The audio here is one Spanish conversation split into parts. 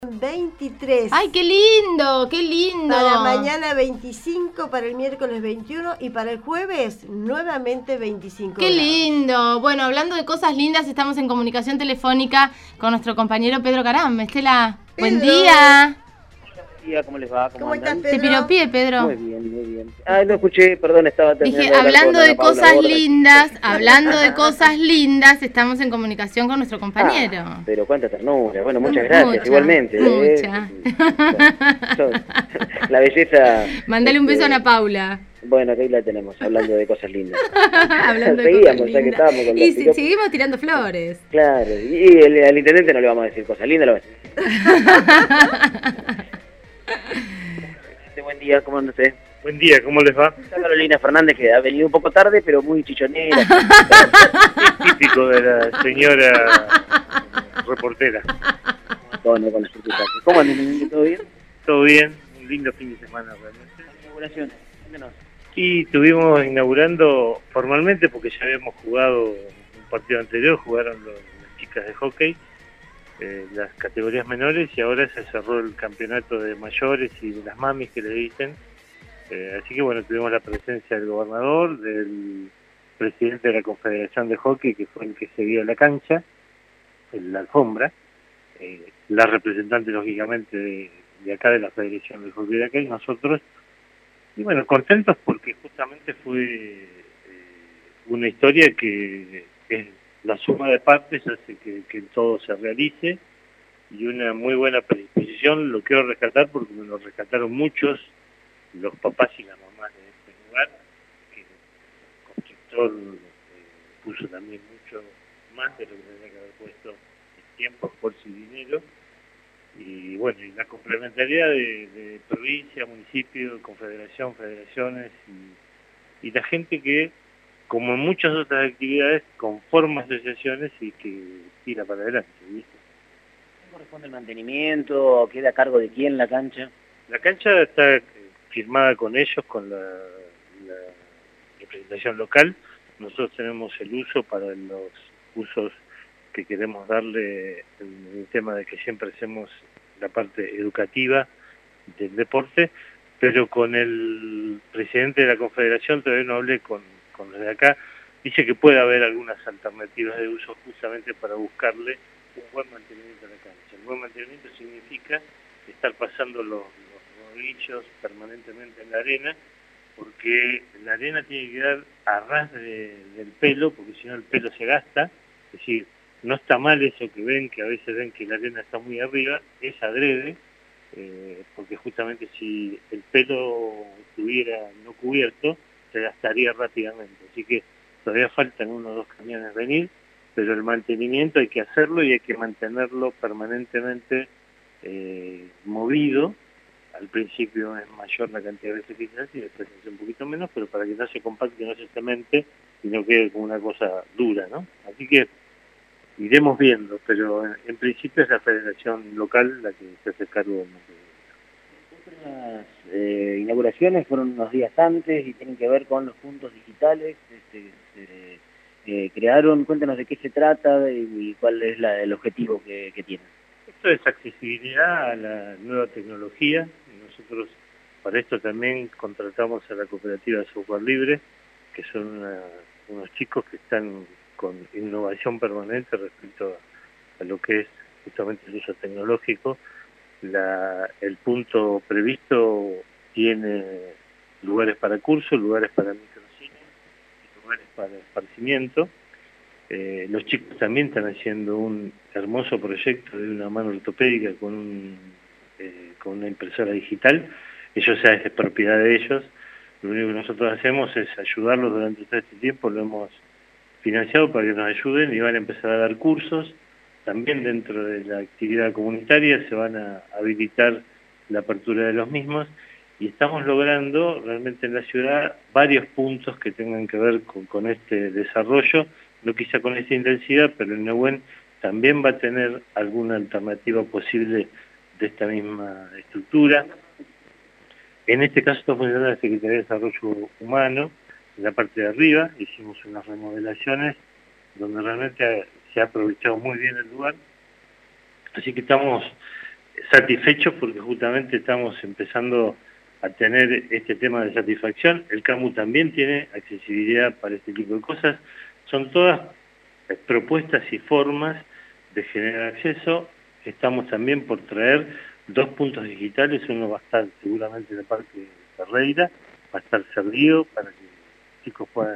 23. ¡Ay, qué lindo! ¡Qué lindo! Para mañana 25, para el miércoles 21 y para el jueves nuevamente 25 ¡Qué grados. lindo! Bueno, hablando de cosas lindas, estamos en comunicación telefónica con nuestro compañero Pedro Caram. Estela, buen día. ¿Cómo les va? ¿Cómo estás, Te Pedro? piropié, Pedro. Muy bien, muy bien. No escuché, perdón, estaba terminando Dije, de hablar hablando con de Ana Paula cosas Borda. lindas, hablando de cosas lindas, estamos en comunicación con nuestro compañero. Pero cuánta ternura. Bueno, muchas gracias, Mucha, igualmente. mucha. La belleza... Mandale un beso a Ana Paula. Bueno, aquí la tenemos, hablando de cosas lindas. Hablando de Seguíamos, cosas ya que lindas. estábamos con Y los seguimos tirando flores. Claro, y al intendente no le vamos a decir cosas lindas, lo va a decir. Buen día, ¿cómo anda usted? Buen día, ¿cómo les va? Está Carolina Fernández, que ha venido un poco tarde, pero muy chichonera. Típico de la señora reportera. Con las circunstancias. ¿Cómo andan? ¿Todo bien? Todo bien, un lindo fin de semana realmente. Inauguraciones, cuéntenos. Y estuvimos inaugurando formalmente porque ya habíamos jugado un partido anterior, jugaron las chicas de hockey, las categorías menores, y ahora se cerró el campeonato de mayores y de las mamis que le dicen. Así que bueno, tuvimos la presencia del gobernador, del presidente de la Confederación de Hockey, que fue el que se dio la cancha, en la alfombra, la representante lógicamente de acá de la Federación de Hockey de acá y nosotros, y bueno, contentos porque justamente fue una historia que es la suma de partes, hace que todo se realice, y una muy buena predisposición. Lo quiero rescatar porque me lo rescataron muchos, los papás y las mamás de este lugar, que el constructor puso también mucho más de lo que tenía que haber puesto en tiempo, esfuerzo y dinero. Y bueno, y la complementariedad de provincia, municipio, confederación, federaciones y la gente que, como en muchas otras actividades, conforma asociaciones y que tira para adelante, ¿viste? ¿Cómo corresponde el mantenimiento? ¿Queda a cargo de quién la cancha? La cancha está firmada con ellos, con la representación local. Nosotros tenemos el uso para los usos que queremos darle en el tema de que siempre hacemos la parte educativa del deporte, pero con el presidente de la Confederación todavía no hablé con los de acá. Dice que puede haber algunas alternativas de uso justamente para buscarle un buen mantenimiento a la cancha. El buen mantenimiento significa estar pasando los rodillos permanentemente en la arena, porque la arena tiene que quedar a ras del pelo, porque si no el pelo se gasta. Es decir, no está mal eso que ven, que a veces ven que la arena está muy arriba, es adrede, porque justamente si el pelo estuviera no cubierto, se gastaría rápidamente. Así que todavía faltan 1 o 2 camiones venir, pero el mantenimiento hay que hacerlo y hay que mantenerlo permanentemente movido. Al principio es mayor la cantidad de veces que se hace y después es un poquito menos, pero para que no se compacte, no se cemente y no quede como una cosa dura, ¿no? Así que iremos viendo, pero en principio es la federación local la que se hace cargo del mantenimiento. Las inauguraciones fueron unos días antes y tienen que ver con los puntos digitales que se crearon. Cuéntanos de qué se trata y cuál es el objetivo que tienen. Esto es accesibilidad a la nueva tecnología. Nosotros para esto también contratamos a la cooperativa de software libre, que son unos chicos que están con innovación permanente respecto a lo que es justamente el uso tecnológico. El punto previsto tiene lugares para cursos, lugares para microcine y lugares para esparcimiento. Los chicos también están haciendo un hermoso proyecto de una mano ortopédica con una impresora digital. Eso ya es propiedad de ellos. Lo único que nosotros hacemos es ayudarlos durante todo este tiempo. Lo hemos financiado para que nos ayuden y van a empezar a dar cursos. También dentro de la actividad comunitaria se van a habilitar la apertura de los mismos y estamos logrando realmente en la ciudad varios puntos que tengan que ver con este desarrollo, no quizá con esa intensidad, pero el Neuquén también va a tener alguna alternativa posible de esta misma estructura. En este caso está funcionando la Secretaría de Desarrollo Humano, en la parte de arriba, hicimos unas remodelaciones donde realmente se ha aprovechado muy bien el lugar, así que estamos satisfechos porque justamente estamos empezando a tener este tema de satisfacción. El CAMU también tiene accesibilidad para este tipo de cosas. Son todas propuestas y formas de generar acceso. Estamos también por traer 2 puntos digitales, uno va a estar seguramente en el Parque Ferreira, va a estar servido para que los chicos puedan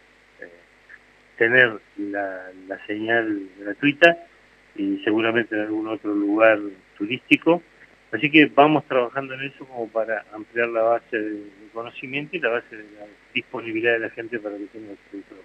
tener la señal gratuita y seguramente en algún otro lugar turístico. Así que vamos trabajando en eso como para ampliar la base de conocimiento y la base de la disponibilidad de la gente para que tenga acceso.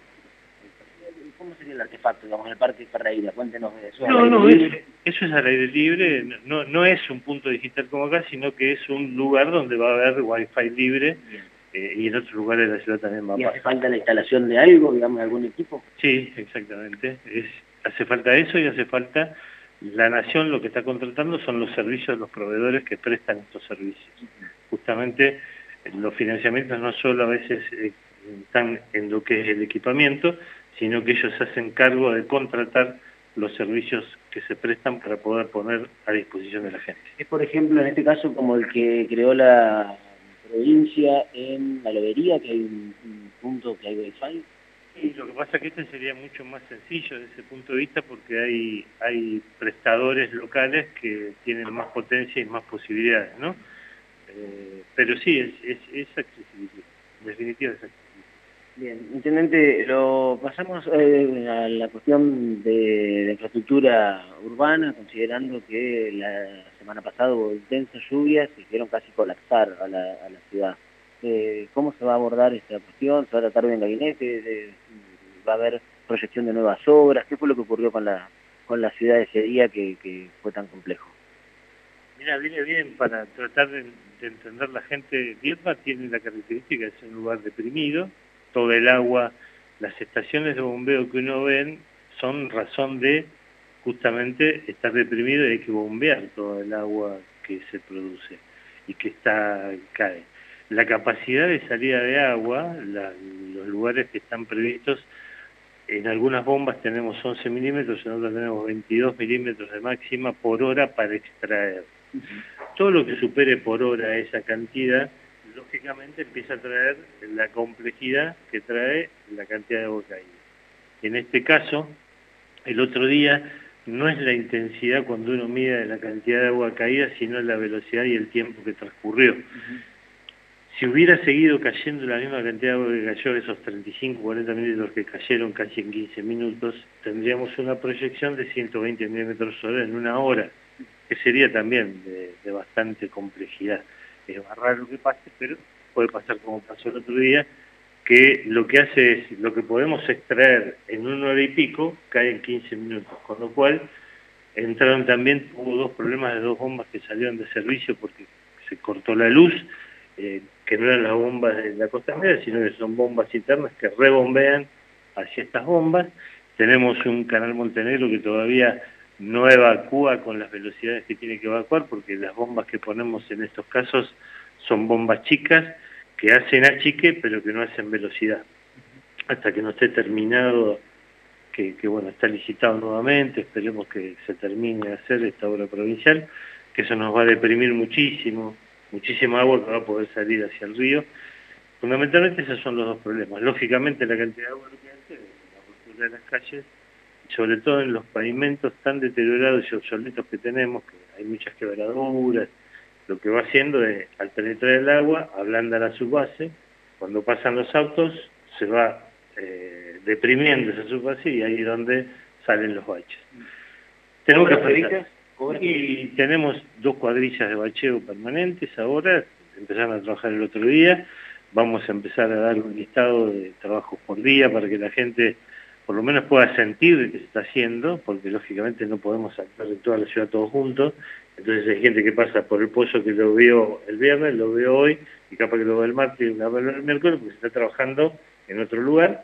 ¿Cómo sería el artefacto, digamos, en el Parque Ferreira? Cuéntenos de eso. No, eso es al aire libre, no es un punto digital como acá, sino que es un lugar donde va a haber wifi libre, y en otros lugares de la ciudad también va a pasar. ¿Y hace falta la instalación de algo, digamos, de algún equipo? Sí, exactamente. Hace falta eso y hace falta, la Nación lo que está contratando son los servicios de los proveedores que prestan estos servicios. Justamente los financiamientos no solo a veces están en lo que es el equipamiento, sino que ellos se hacen cargo de contratar los servicios que se prestan para poder poner a disposición de la gente. Es, por ejemplo, en este caso, como el que creó la provincia en la Lobería, que hay un punto que hay Wi-Fi. Sí, lo que pasa es que este sería mucho más sencillo desde ese punto de vista porque hay prestadores locales que tienen más potencia y más posibilidades, ¿no? Pero sí, es accesible, en definitiva es accesible. Bien, intendente, lo pasamos a la cuestión de infraestructura urbana, considerando que la semana pasada hubo intensas lluvias y hicieron casi colapsar a la ciudad. ¿Cómo se va a abordar esta cuestión? ¿Se va a tratar bien el gabinete? ¿Va a haber proyección de nuevas obras? ¿Qué fue lo que ocurrió con la ciudad ese día que fue tan complejo? Mira, viene bien para tratar de entender la gente. Viedma tiene la característica de ser un lugar deprimido. Todo el agua, las estaciones de bombeo que uno ve son razón de justamente estar deprimido y hay que bombear todo el agua que se produce y que cae. La capacidad de salida de agua, los lugares que están previstos, en algunas bombas tenemos 11 milímetros, en otras tenemos 22 milímetros de máxima por hora para extraer. Todo lo que supere por hora esa cantidad, lógicamente empieza a traer la complejidad que trae la cantidad de agua caída. En este caso, el otro día, no es la intensidad cuando uno mide la cantidad de agua caída, sino la velocidad y el tiempo que transcurrió. Si hubiera seguido cayendo la misma cantidad de agua que cayó, esos 35, 40 milímetros que cayeron casi en 15 minutos, tendríamos una proyección de 120 milímetros sobre en una hora, que sería también de bastante complejidad. Es más raro que pase, pero puede pasar como pasó el otro día, que lo que hace es, lo que podemos extraer en 1 hora y pico, cae en 15 minutos, con lo cual entraron también, hubo 2 problemas de 2 bombas que salieron de servicio porque se cortó la luz, que no eran las bombas de la costanera, sino que son bombas internas que rebombean hacia estas bombas. Tenemos un canal Montenegro que todavía no evacúa con las velocidades que tiene que evacuar, porque las bombas que ponemos en estos casos son bombas chicas que hacen achique pero que no hacen velocidad. Hasta que no esté terminado, que bueno, está licitado nuevamente, esperemos que se termine de hacer esta obra provincial, que eso nos va a deprimir muchísima agua que va a poder salir hacia el río. Fundamentalmente esos son los 2 problemas. Lógicamente la cantidad de agua que hace, la ruptura de las calles, sobre todo en los pavimentos tan deteriorados y obsoletos que tenemos, que hay muchas quebraduras, lo que va haciendo es, al penetrar el agua, ablanda la subbase, cuando pasan los autos se va deprimiendo esa subbase y ahí es donde salen los baches. Tenemos que hacer, y tenemos 2 cuadrillas de bacheo permanentes ahora, empezaron a trabajar el otro día, vamos a empezar a dar un listado de trabajos por día para que la gente por lo menos pueda sentir que se está haciendo, porque lógicamente no podemos saltar de toda la ciudad todos juntos, entonces hay gente que pasa por el pozo que lo vio el viernes, lo veo hoy, y capaz que lo ve el martes y una vez el miércoles, porque se está trabajando en otro lugar.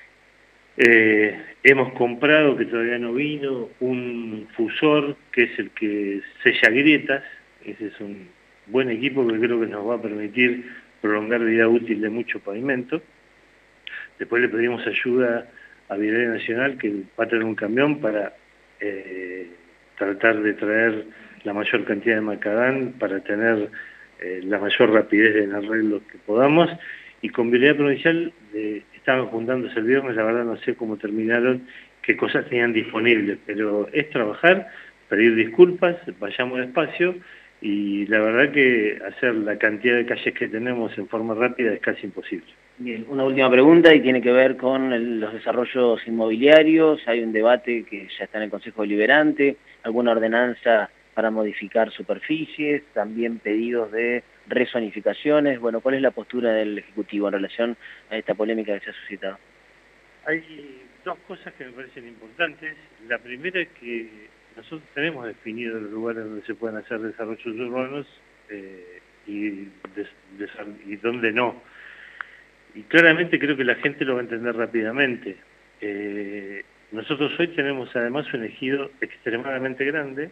Hemos comprado, que todavía no vino, un fusor, que es el que sella grietas. Ese es un buen equipo que creo que nos va a permitir prolongar vida útil de mucho pavimento. Después le pedimos ayuda a Vialidad Nacional, que va a tener un camión para tratar de traer la mayor cantidad de macadán para tener la mayor rapidez en arreglo que podamos. Y con Vialidad Provincial estaban juntándose el viernes, la verdad no sé cómo terminaron, qué cosas tenían disponibles, pero es trabajar, pedir disculpas, vayamos despacio, y la verdad que hacer la cantidad de calles que tenemos en forma rápida es casi imposible. Bien, una última pregunta y tiene que ver con los desarrollos inmobiliarios. Hay un debate que ya está en el Consejo Deliberante, alguna ordenanza para modificar superficies, también pedidos de rezonificaciones. Bueno, ¿cuál es la postura del Ejecutivo en relación a esta polémica que se ha suscitado? Hay dos cosas que me parecen importantes. La primera es que nosotros tenemos definido los lugares donde se pueden hacer desarrollos urbanos y donde no. Y claramente creo que la gente lo va a entender rápidamente. Nosotros hoy tenemos además un ejido extremadamente grande,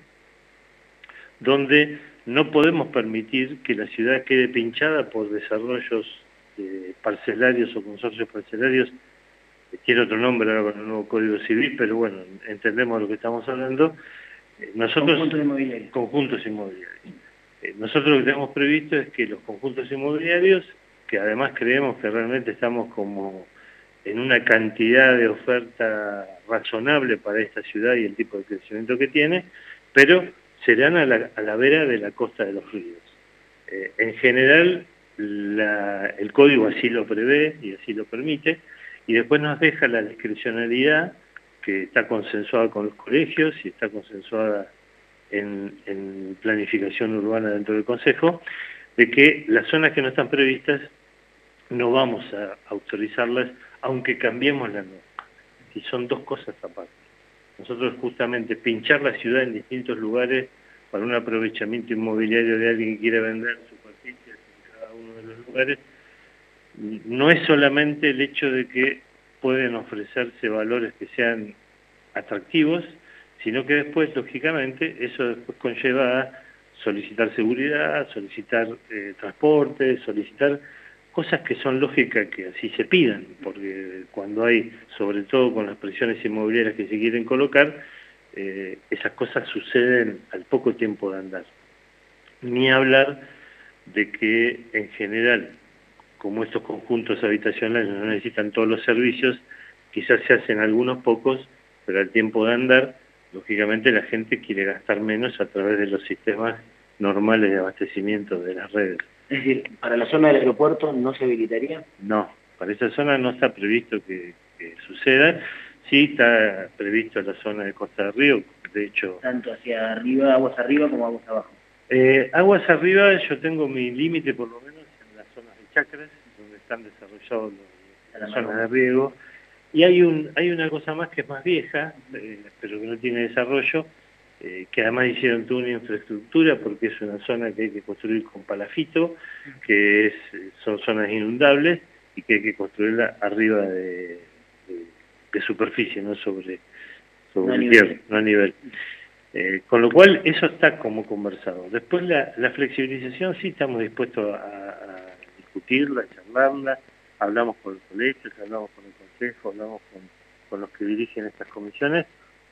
donde no podemos permitir que la ciudad quede pinchada por desarrollos parcelarios o consorcios parcelarios. Tiene otro nombre ahora con el nuevo Código Civil, pero bueno, entendemos lo que estamos hablando. Nosotros, conjuntos inmobiliarios. Nosotros lo que tenemos previsto es que los conjuntos inmobiliarios, que además creemos que realmente estamos como en una cantidad de oferta razonable para esta ciudad y el tipo de crecimiento que tiene, pero serán a la vera de la costa de los ríos. En general, el código así lo prevé y así lo permite, y después nos deja la discrecionalidad que está consensuada con los colegios y está consensuada en planificación urbana dentro del Consejo, de que las zonas que no están previstas no vamos a autorizarlas, aunque cambiemos la norma. Y son dos cosas aparte. Nosotros justamente pinchar la ciudad en distintos lugares para un aprovechamiento inmobiliario de alguien que quiere vender superficies en cada uno de los lugares, no es solamente el hecho de que pueden ofrecerse valores que sean atractivos, sino que después, lógicamente, eso después conlleva a solicitar seguridad, solicitar transporte, solicitar cosas que son lógicas que así se pidan, porque cuando hay, sobre todo con las presiones inmobiliarias que se quieren colocar, esas cosas suceden al poco tiempo de andar. Ni hablar de que en general, como estos conjuntos habitacionales no necesitan todos los servicios, quizás se hacen algunos pocos, pero al tiempo de andar, lógicamente la gente quiere gastar menos a través de los sistemas normales de abastecimiento de las redes. Es decir, ¿para la zona del aeropuerto no se habilitaría? No, para esa zona no está previsto que suceda. Sí está previsto en la zona de Costa del Río, de hecho... Tanto hacia arriba, aguas arriba, como aguas abajo. Aguas arriba yo tengo mi límite por lo menos en las zonas de chacras, donde están desarrollados las zonas de riego. Y hay una cosa más que es más vieja, pero que no tiene desarrollo, que además hicieron toda una infraestructura porque es una zona que hay que construir con palafito, que son zonas inundables y que hay que construirla arriba de superficie, no sobre tierra, no a nivel. Con lo cual eso está como conversado. Después la flexibilización sí estamos dispuestos a discutirla, a charlarla, hablamos con los colegios, hablamos con el Consejo, hablamos con los que dirigen estas comisiones.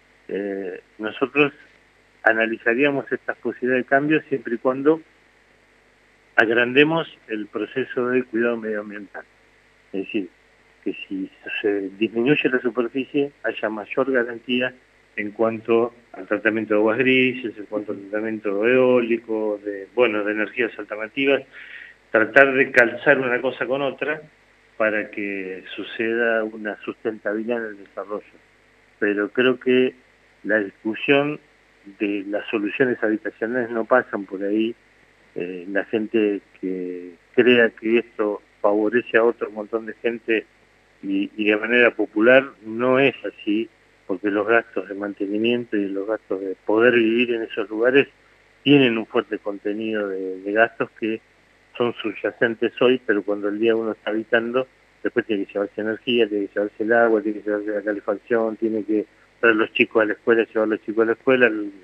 Nosotros analizaríamos estas posibilidades de cambio siempre y cuando agrandemos el proceso de cuidado medioambiental. Es decir, que si se disminuye la superficie haya mayor garantía en cuanto al tratamiento de aguas grises, en cuanto al tratamiento eólico, de energías alternativas, tratar de calzar una cosa con otra para que suceda una sustentabilidad en el desarrollo. Pero creo que la discusión de las soluciones habitacionales no pasan por ahí. La gente que crea que esto favorece a otro montón de gente y de manera popular no es así, porque los gastos de mantenimiento y los gastos de poder vivir en esos lugares tienen un fuerte contenido de gastos que son subyacentes hoy, pero cuando el día uno está habitando, después tiene que llevarse energía, tiene que llevarse el agua, tiene que llevarse la calefacción, tiene que traer los chicos a la escuela, llevar a los chicos a la escuela,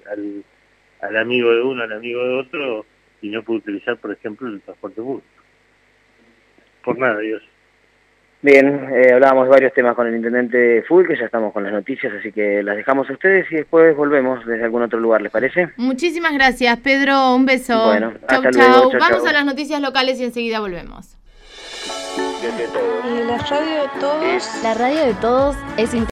al amigo de uno, al amigo de otro, y no puede utilizar, por ejemplo, el transporte público. Por nada, Dios. Bien, hablábamos de varios temas con el intendente Full, que ya estamos con las noticias, así que las dejamos a ustedes y después volvemos desde algún otro lugar, ¿les parece? Muchísimas gracias, Pedro. Un beso. Bueno, chau, hasta chau. luego. Chau, Vamos chau. a las noticias locales y enseguida volvemos. La radio de todos es